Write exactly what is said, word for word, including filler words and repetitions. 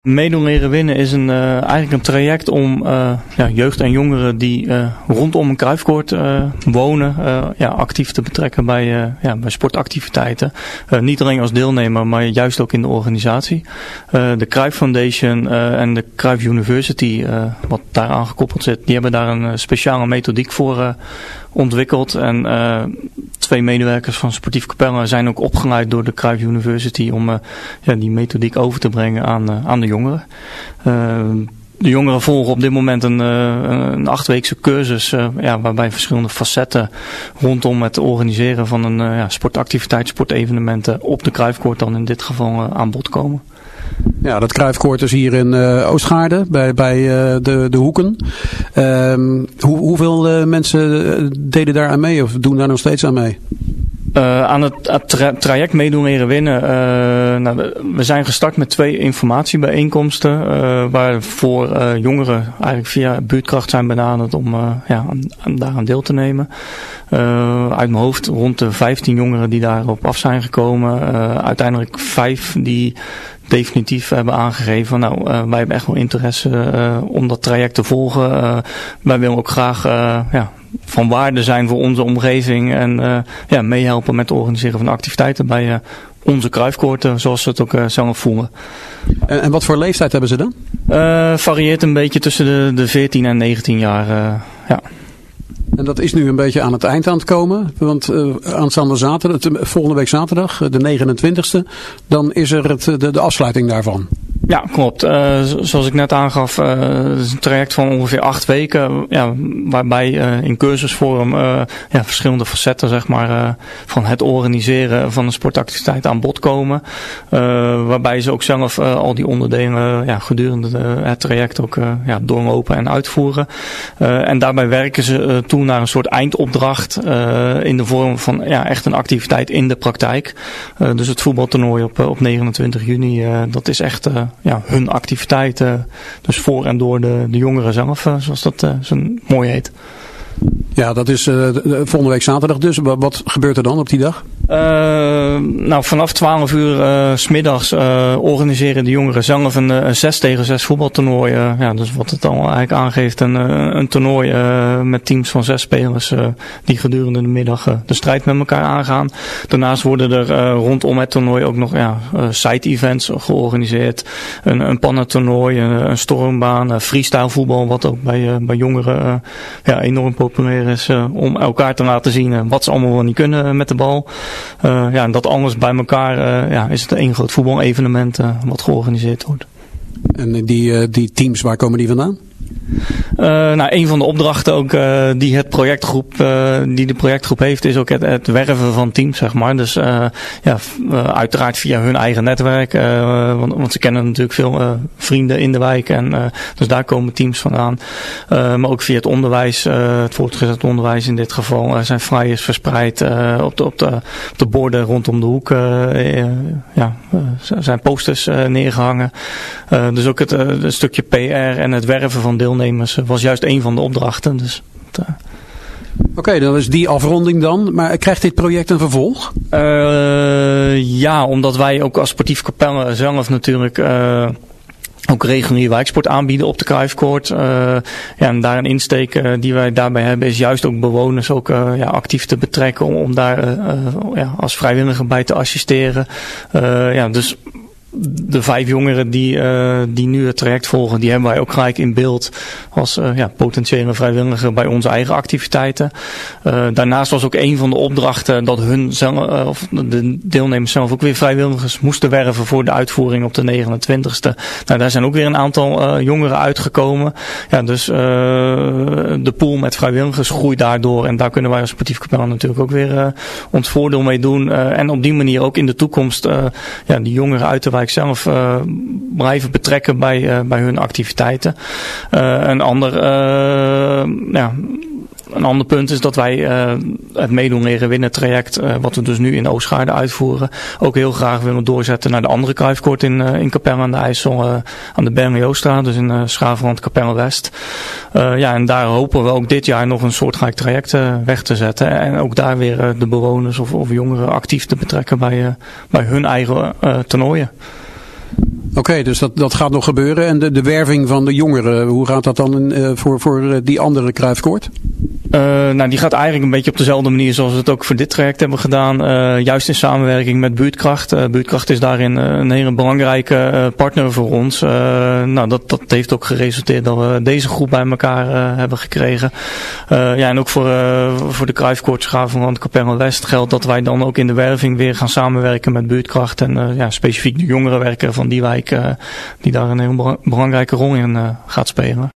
Meedoen leren winnen is een, uh, eigenlijk een traject om uh, ja, jeugd en jongeren die uh, rondom een Cruijffkoord uh, wonen, uh, ja, actief te betrekken bij, uh, ja, bij sportactiviteiten. Uh, niet alleen als deelnemer, maar juist ook in de organisatie. Uh, de Cruyff Foundation uh, en de Cruyff University, uh, wat daar aan gekoppeld zit, die hebben daar een uh, speciale methodiek voor uh, ontwikkeld. En uh, twee medewerkers van Sportief Capelle zijn ook opgeleid door de Cruyff University om uh, ja, die methodiek over te brengen aan, uh, aan de jongeren. Uh, de jongeren volgen op dit moment een, uh, een achtweekse cursus uh, ja, waarbij verschillende facetten rondom het organiseren van een uh, ja, sportactiviteit, sportevenementen op de Cruijffkoord dan in dit geval uh, aan bod komen. Ja, dat Cruijffkoord is hier in uh, Oostgaarde, bij, bij uh, de, de Hoeken. Uh, hoe, hoeveel uh, mensen deden daar aan mee of doen daar nog steeds aan mee? Uh, aan het, het tra- traject meedoen leren winnen. Uh, nou, we zijn gestart met twee informatiebijeenkomsten. Uh, waarvoor uh, jongeren eigenlijk via buurtkracht zijn benaderd om uh, ja, aan, aan, daaraan deel te nemen. Uh, uit mijn hoofd rond de vijftien jongeren die daarop af zijn gekomen. Uh, uiteindelijk vijf die definitief hebben aangegeven. Nou, uh, wij hebben echt wel interesse uh, om dat traject te volgen. Uh, wij willen ook graag uh, ja, van waarde zijn voor onze omgeving en uh, ja, meehelpen met het organiseren van activiteiten bij uh, onze Cruijffkoord, zoals ze het ook uh, zelf voelen. En, en wat voor leeftijd hebben ze dan? Uh, varieert een beetje tussen de, de veertien en negentien jaar. Uh, ja. En dat is nu een beetje aan het eind aan het komen. Want uh, aanstaande zaterdag, volgende week zaterdag, de negenentwintigste, dan is er het, de, de afsluiting daarvan. Ja, klopt. Uh, zoals ik net aangaf, uh, het is een traject van ongeveer acht weken. Ja, waarbij uh, in cursusvorm uh, ja, verschillende facetten zeg maar, uh, van het organiseren van een sportactiviteit aan bod komen. Uh, waarbij ze ook zelf uh, al die onderdelen uh, ja, gedurende de, het traject ook uh, ja, doorlopen en uitvoeren. Uh, en daarbij werken ze uh, toe naar een soort eindopdracht uh, in de vorm van ja, echt een activiteit in de praktijk. Uh, dus het voetbaltoernooi op, op negenentwintig juni, uh, dat is echt Uh, ja, hun activiteiten, dus voor en door de, de jongeren zelf, zoals dat uh, zo mooi heet. Ja, dat is uh, de, volgende week zaterdag dus. Wat gebeurt er dan op die dag? Uh, nou, vanaf twaalf uur uh, 's middags uh, organiseren de jongeren zelf een, een zes tegen zes voetbaltoernooi. Uh, ja, dus wat het al eigenlijk aangeeft, een, een toernooi uh, met teams van zes spelers uh, die gedurende de middag uh, de strijd met elkaar aangaan. Daarnaast worden er uh, rondom het toernooi ook nog ja, uh, side-events georganiseerd. Een, een pannentoernooi, een, een stormbaan, uh, freestyle voetbal, wat ook bij, uh, bij jongeren uh, ja, enorm populair is uh, om elkaar te laten zien uh, wat ze allemaal wel niet kunnen met de bal. Uh, ja, en dat alles bij elkaar uh, ja, is het een groot voetbalevenement uh, wat georganiseerd wordt. En die, uh, die teams, waar komen die vandaan? Uh, nou, een van de opdrachten ook uh, die het projectgroep, uh, die de projectgroep heeft, is ook het, het werven van teams, zeg maar. Dus uh, ja, uh, uiteraard via hun eigen netwerk, uh, want, want ze kennen natuurlijk veel uh, vrienden in de wijk en uh, dus daar komen teams vandaan. Uh, maar ook via het onderwijs, uh, het voortgezet onderwijs in dit geval, uh, zijn flyers verspreid uh, op, de, op, de, op de borden rondom de hoek. Uh, uh, ja, uh, zijn posters uh, neergehangen. Uh, dus ook het, uh, het stukje P R en het werven van deelnemers was juist een van de opdrachten. Dus, uh... Oké, okay, dan is die afronding dan. Maar krijgt dit project een vervolg? Uh, ja, omdat wij ook als Sportief Capelle zelf natuurlijk Uh, ook regulier wijksport aanbieden op de Cruijffkoord. Uh, ja, en daar een insteek uh, die wij daarbij hebben is juist ook bewoners ook uh, ja, actief te betrekken om, om daar uh, uh, ja, als vrijwilliger bij te assisteren. Uh, ja, dus de vijf jongeren die, uh, die nu het traject volgen, die hebben wij ook gelijk in beeld als uh, ja, potentiële vrijwilliger bij onze eigen activiteiten. Uh, daarnaast was ook een van de opdrachten dat hun zelf, uh, of de deelnemers zelf ook weer vrijwilligers moesten werven voor de uitvoering op de negenentwintigste. Nou, daar zijn ook weer een aantal uh, jongeren uitgekomen. Ja, dus uh, de pool met vrijwilligers groeit daardoor en daar kunnen wij als Sportief Capelle natuurlijk ook weer uh, ons voordeel mee doen. Uh, en op die manier ook in de toekomst uh, ja, die jongeren uit de wijk zelf uh, blijven betrekken bij, uh, bij hun activiteiten. Uh, een ander uh, ja, een ander punt is dat wij uh, het meedoen leren winnen traject, uh, wat we dus nu in Oostgaarde uitvoeren, ook heel graag willen doorzetten naar de andere Cruijffkoord in, uh, in Capelle aan de IJssel, uh, aan de Bernie-Oostraat, dus in uh, Schaafland, Capelle West. Uh, ja, en daar hopen we ook dit jaar nog een soortgelijk traject uh, weg te zetten en ook daar weer uh, de bewoners of, of jongeren actief te betrekken bij, uh, bij hun eigen uh, toernooien. Oké, okay, dus dat, dat gaat nog gebeuren. En de, de werving van de jongeren, hoe gaat dat dan in, uh, voor, voor die andere Cruijffkoord? Uh, nou, die gaat eigenlijk een beetje op dezelfde manier zoals we het ook voor dit traject hebben gedaan. Uh, juist in samenwerking met Buurtkracht. Uh, Buurtkracht is daarin uh, een hele belangrijke uh, partner voor ons. Uh, nou, dat, dat heeft ook geresulteerd dat we deze groep bij elkaar uh, hebben gekregen. Uh, ja, en ook voor, uh, voor de Cruijffkoord Schravenland Capelle West geldt dat wij dan ook in de werving weer gaan samenwerken met Buurtkracht. En uh, ja, specifiek de jongerenwerker van die wijk uh, die daar een heel belangrijke rol in uh, gaat spelen.